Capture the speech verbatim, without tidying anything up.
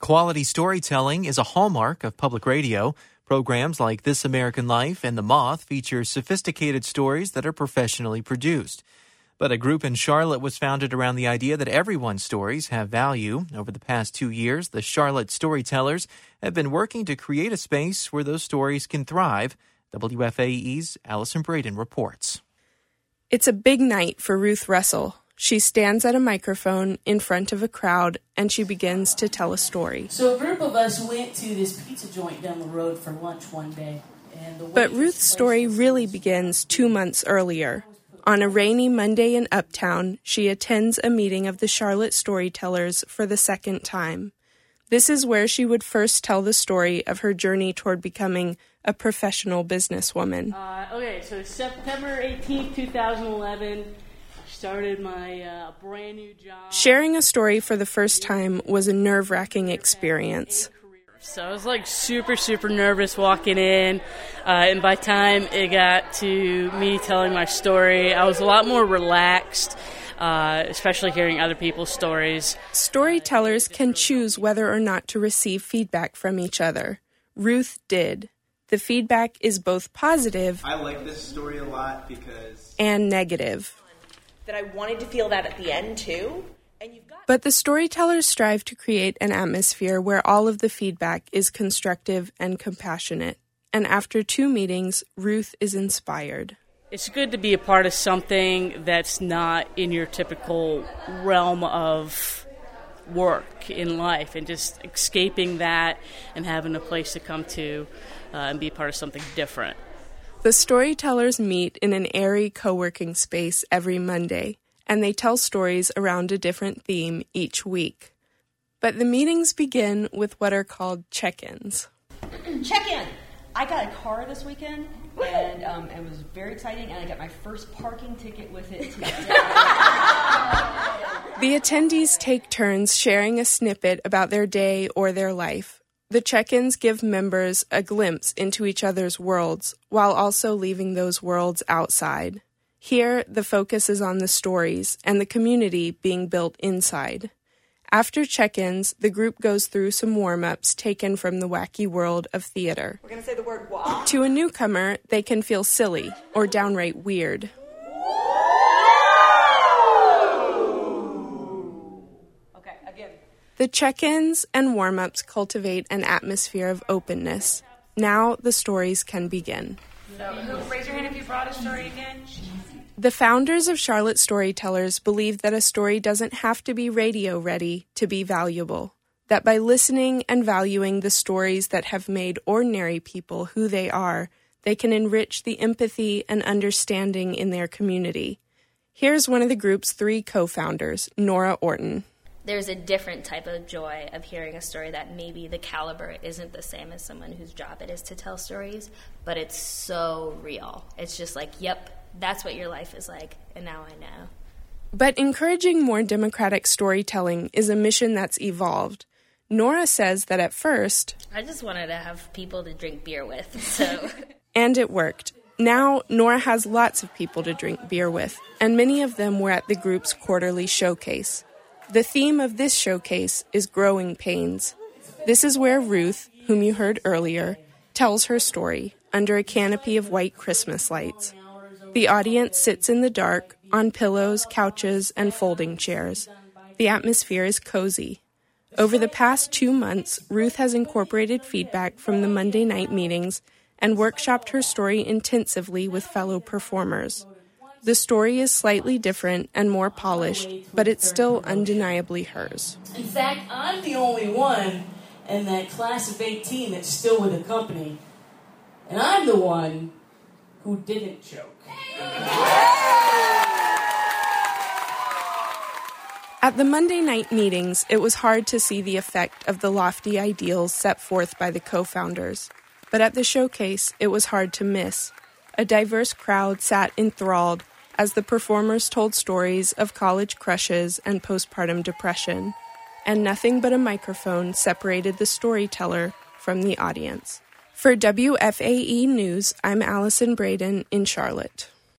Quality storytelling is a hallmark of public radio. Programs like This American Life and The Moth feature sophisticated stories that are professionally produced. But a group in Charlotte was founded around the idea that everyone's stories have value. Over the past two years, the Charlotte Storytellers have been working to create a space where those stories can thrive. W F A E's Allison Braden reports. It's a big night for Ruth Russell. She stands at a microphone in front of a crowd, and she begins to tell a story. So a group of us went to this pizza joint down the road for lunch one day. And the but Ruth's story really begins two months earlier. On a rainy Monday in Uptown, she attends a meeting of the Charlotte Storytellers for the second time. This is where she would first tell the story of her journey toward becoming a professional businesswoman. Uh, okay, so September eighteenth, twenty eleven, started my uh, brand new job. Sharing a story for the first time was a nerve-wracking experience. So I was like super, super nervous walking in, uh, and by the time it got to me telling my story, I was a lot more relaxed, uh, especially hearing other people's stories. Storytellers can choose whether or not to receive feedback from each other. Ruth did. The feedback is both positive I like this story a lot because and negative. That I wanted to feel that at the end, too. And you've got- but the storytellers strive to create an atmosphere where all of the feedback is constructive and compassionate. And after two meetings, Ruth is inspired. It's good to be a part of something that's not in your typical realm of work in life, and just escaping that and having a place to come to uh, and be part of something different. The storytellers meet in an airy co-working space every Monday, and they tell stories around a different theme each week. But the meetings begin with what are called check-ins. Check-in! I got a car this weekend, and um, it was very exciting, and I got my first parking ticket with it today. The attendees take turns sharing a snippet about their day or their life. The check-ins give members a glimpse into each other's worlds, while also leaving those worlds outside. Here, the focus is on the stories and the community being built inside. After check-ins, the group goes through some warm-ups taken from the wacky world of theater. We're going to say the word wow. To a newcomer, they can feel silly or downright weird. Okay, again. The check-ins and warm-ups cultivate an atmosphere of openness. Now the stories can begin. So, who, raise your hand if you brought a story again. The founders of Charlotte Storytellers believe that a story doesn't have to be radio-ready to be valuable, that by listening and valuing the stories that have made ordinary people who they are, they can enrich the empathy and understanding in their community. Here's one of the group's three co-founders, Nora Orton. There's a different type of joy of hearing a story that maybe the caliber isn't the same as someone whose job it is to tell stories, but it's so real. It's just like, yep, that's what your life is like, and now I know. But encouraging more democratic storytelling is a mission that's evolved. Nora says that at first, I just wanted to have people to drink beer with, so... and it worked. Now, Nora has lots of people to drink beer with, and many of them were at the group's quarterly showcase. The theme of this showcase is growing pains. This is where Ruth, whom you heard earlier, tells her story under a canopy of white Christmas lights. The audience sits in the dark, on pillows, couches, and folding chairs. The atmosphere is cozy. Over the past two months, Ruth has incorporated feedback from the Monday night meetings and workshopped her story intensively with fellow performers. The story is slightly different and more polished, but it's still undeniably hers. In fact, I'm the only one in that class of eighteen that's still with the company. And I'm the one who didn't choke. At the Monday night meetings, it was hard to see the effect of the lofty ideals set forth by the co-founders. But at the showcase, it was hard to miss. A diverse crowd sat enthralled as the performers told stories of college crushes and postpartum depression, and nothing but a microphone separated the storyteller from the audience. For W F A E News, I'm Allison Braden in Charlotte.